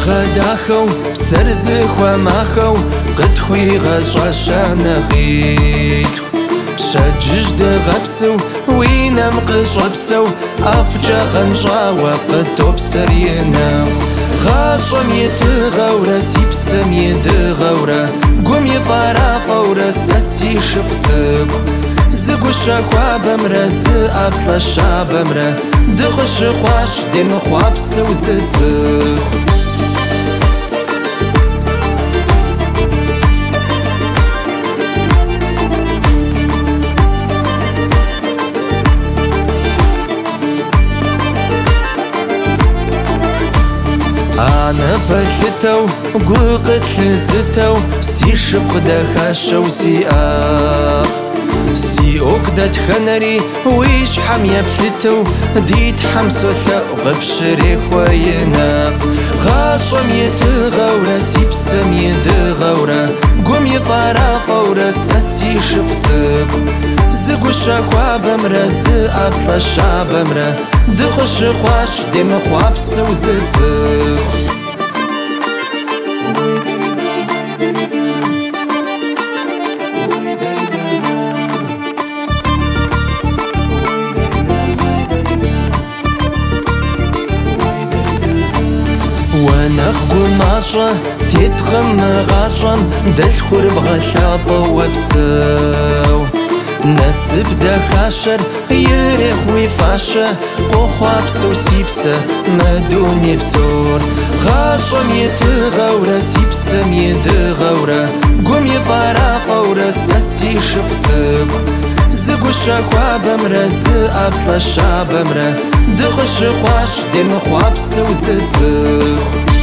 غداخو بسر زخواماخو قد خوي غشاشانا غيل شجج دغبسو وينم قشبسو أفجا غنجا وقدو بسرينا غاشم يتغورا سيبسم يدغورا قوم يفارا فورا سسي شبتكو زقو شاخوا بمرا زقابلا شابمرا دغش خواش دم خوابسو زتكو أنا بلتو قوقت لزتو سي شبقدا خاشو سي آخ سي أقدت خنري ويش حمية بلتو ديت حمسو ثقب شريخ ويناف غاشم يتغورا سيبسم يدغورا قوم يفارا فورا سسي شبتكو زقو شاخوا بمرا زقابلا شابمرا دخش خواش دم خوابسو زتكو ونخبو ماشا تتغم غاشم دالخور بغلابة وبسو نسب دا خاشر يريخ ويفاشا قوخوابسو سيبسا مدوني بسور غاشم يتغورا سيبسم يدغورا قوم يفارا فورا سسي شبتكو زقو شاخوا بمرا زقابلا شابمرا دغش خواش دم خوابسو زتكو